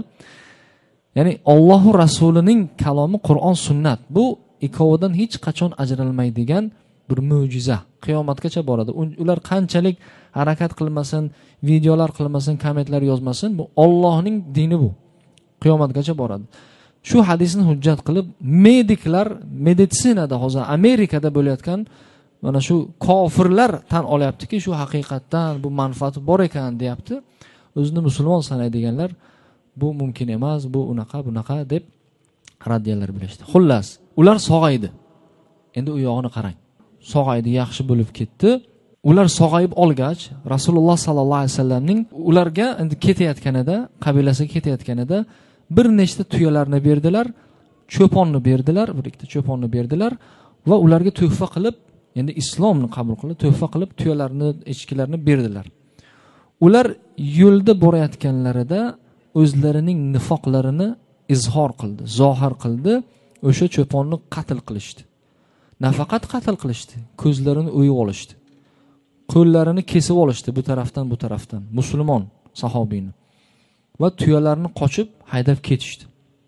Ya'ni Alloh Rasulining kalomi Qur'on, sunnat. Bu ikkovidan hech qachon ajralmaydigan bir mo'jiza. Qiyomatgacha boradi. Ular qanchalik harakat qilmasin, videolar qilmasin, kommentlar yozmasin, bu Allohning dini bu. Qiyomatgacha boradi. Shu hadisni hujjat qilib mediklar, meditsinada hozir Amerikada bo'layotgan mana shu kofirlar tan olyaptiki, shu haqiqatdan bu manfaati bor ekan deyapti. O'zini musulmon sanaydiganlar bu mumkin emas, bu unaqa, bunaqa deb raddiyalar berishdi. Xullas, ular sog'aydi. Endi u yog'ini qarang. Sog'aydi, yaxshi bo'lib ketdi. Ular sog'ayib olgach, Rasululloh sallallohu alayhi vasallamning ularga endi ketayotganida, qabilasiga ketayotganida bir nechta tuyalarni berdilar, cho'ponni berdilar, bir ikkita cho'ponni berdilar va ularga tuhfa qilib endi islomni qabul qilib, tuhfa qilib tuyalarni, echkilarni berdilar. Ular yo'lda borayotganlarida o'zlarining nifoqlarini izhor qildi, zohir qildi, o'sha cho'ponni qatl qilishdi. Nafaqat qatl qilishdi, ko'zlarini o'yib olishdi. Qo'llarini kesib olishdi bu tarafdan bu tarafdan, musulmon sahobiyni. Va tuyalarni qochib haydab ketishdi.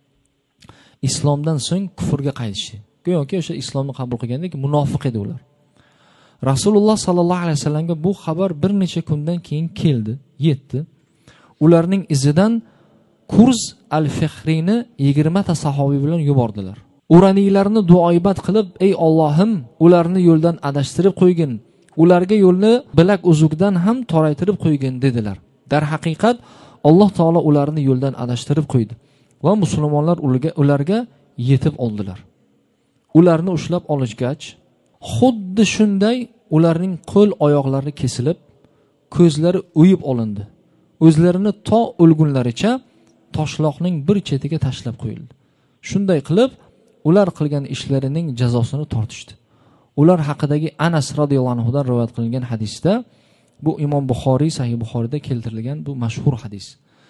Islomdan so'ng kufrga qaytishdi. Go'yoki o'sha islomni qabul qilgandek munofiq edi ular. Rasululloh sallallohu alayhi vasallamga bu xabar bir necha kundan keyin keldi, yetdi. Ularning izidan Kurz al-Fihriyni yigirma ta sahobiy bilan yubordilar. Uraniylarni duoibat qilib, ey Allohim, ularni yo'ldan adashtirib qo'ygin, ularga yo'lni bilak uzukdan ham toraytirib qo'ygin dedilar. Dar haqiqat Alloh taolo ularni yo'ldan adashtirib qo'ydi va musulmonlar ularga ularga yetib oldilar. Ularni ushlab olishgach, xuddi shunday ularning qo'l oyoqlari kesilib, ko'zlari o'yib olindi. O'zlarini to o'lgunlaricha toshloqning bir chetiga tashlab qo'yildi. Shunday qilib, ular qilgan ishlarining jazosini tortishdi. Ular haqidagi Anas radhiyallohu anhu dan rivoyat qilingan hadisda, bu Imom Buxoriy Sahih Buxoriyda keltirilgan bu mashhur hadis.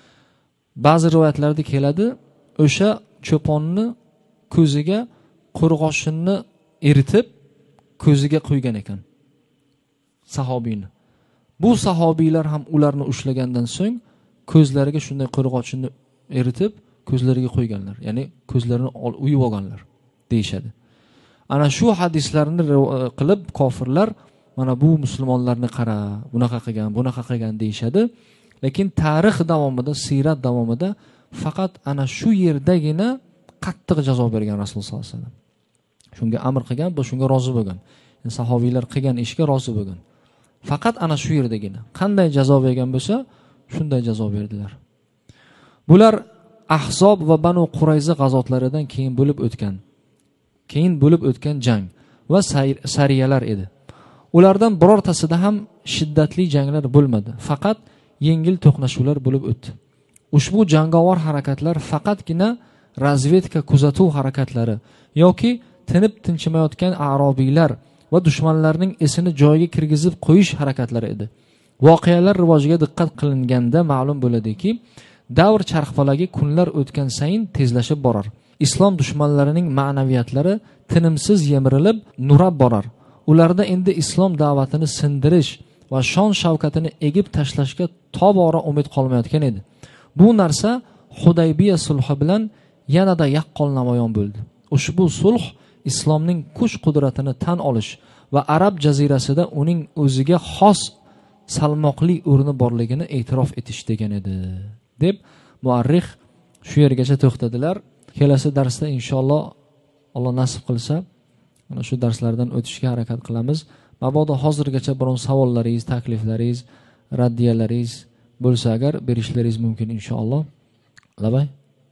Ba'zi rivoyatlarda keladi, o'sha cho'ponni ko'ziga qo'rg'oshinni eritib ko'ziga qo'ygan ekan sahobiyni. Bu sahobiylar ham ularni ushlagandan so'ng ko'zlariga shunday qo'rg'oshinni eritib ko'zlariga qo'yganlar, ya'ni ko'zlarini uyib olganlar deyshadi. Ana shu hadislarni qilib kofirlar mana bu musulmonlarni qara, bunaqa qilgan, bunaqa qilgan deyshadi. Lekin tarix davomida, siyrat davomida faqat ana shu yerdagina qattiq jazo bergan Rasululloh sollallohu alayhi vasallam. Shunga amr qilgan, bu shunga rozi bo'lgan. Yani sahobiylar qilgan ishga rozi bo'lgan. Faqat ana shu yerdagina qanday jazo bergan bo'lsa, shunday jazo berdilar. Bular Ahzob va Banu Qurayza g'azotlaridan keyin bo'lib o'tgan, keyin bo'lib o'tgan jang va sariyalar edi. Ulardan birortasida ham shiddatli janglar bo'lmadi, faqat yengil to'qnashuvlar bo'lib o'tdi. Ushbu jangovar harakatlar faqatgina razvedka kuzatuv harakatlari yoki tinib tinchimayotgan arobiylar va dushmanlarning esini joyiga kirgizib qo'yish harakatlari edi. Voqealar rivojiga diqqat qilinganda ma'lum bo'ladiki, davr charxpalagi kunlar o'tgan sayin tezlashib borar. Islom dushmanlarining ma'naviyatlari tinimsiz yemirilib, nurab borar. Ularda endi islom da'vatini sindirish va shon shavkatini egib tashlashga tobora umid qolmayotgan edi. Bu narsa Hudaybiya sulhi bilan yanada yaqqol namoyon bo'ldi. Ushbu sulh islomning kuch qudratini tan olish va Arab jazirasida uning o'ziga xos salmoqli o'rni borligini e'tirof etish degan edi, deb muarrix shu yergacha to'xtadilar. Kelasi darsda inshaalloh Alloh nasib qilsa mana shu darslardan o'tishga harakat qilamiz. Mabodo hozirgacha biron savollaringiz, takliflaringiz, raddiyalaringiz bo'lsa agar berishlaringiz mumkin inshaalloh. Labay.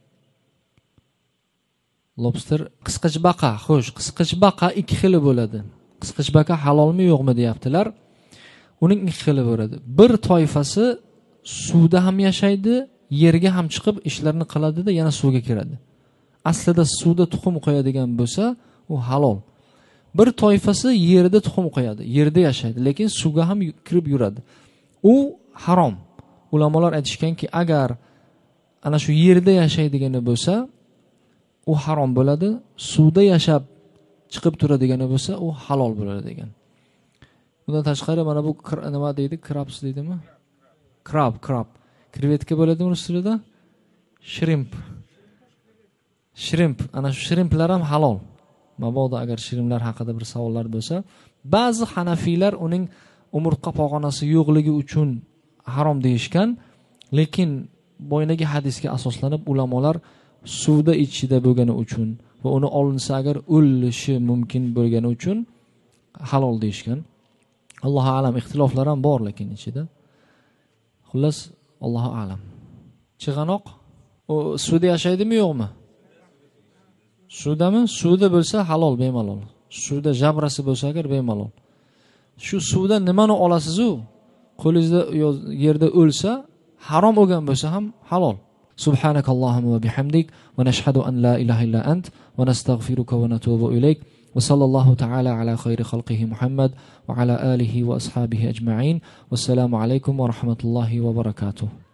Lobster qisqichbaqa, xo'sh, qisqichbaqa ikki xili bo'ladi. Qisqichbaqa halolmi yo'qmi deyaptilar. Uning ikki xili bo'ladi. Bir toifasi suvda ham yashaydi, yerga ham chiqib ishlarni qiladi-da, yana suvga kiradi. Aslida suvda tuxum qo'yadigan bo'lsa, u halol. Bir toifasi yerda tuxum qo'yadi, yerda yashaydi, lekin suvga ham kirib yuradi. U harom. Ulamolar aytishganki, agar ana shu yerda yashaydigani bo'lsa, u harom bo'ladi. Suvda yashab chiqib turadigani bo'lsa, u halol bo'ladi degan. Bundan tashqari mana bu nima deydi? Crabs deydimi? Crab, crab. Krevetka bo'ladimi rus tilida? Shrimp. Shrimp, ana shu shrimplar ham halol. Mabodo agar shrimplar haqida bir savollar bo'lsa, ba'zi hanafiylar uning umurtqa pog'onasi yo'qligi uchun harom deyishgan, lekin boyagi hadisga asoslanib ulamolar suvda ichida bo'lgani uchun va uni olinsa agar o'lishi mumkin bo'lgani uchun halol deyishgan. Allohu a'lam, ixtiloflar ham bor lekin ichida. Xullas, Allohu a'lam. Chig'anoq u suvda yashaydimi yo'qmi? Suvdami? Suvda bo'lsa halol, bemalol. Suvda jabrasi bo'lsa agar bemalol. Shu suvda nimani olasiz-u? Qo'lingizda yerda o'lsa, harom bo'lgan bo'lsa ham halol. Subhanakallohumma va bihamdik va nashhadu an la ilaha illa ant va nastaghfiruka va natubu ilayk وصلى الله تعالى على خير خلقه محمد وعلى آله وأصحابه أجمعين. والسلام عليكم ورحمة الله وبركاته.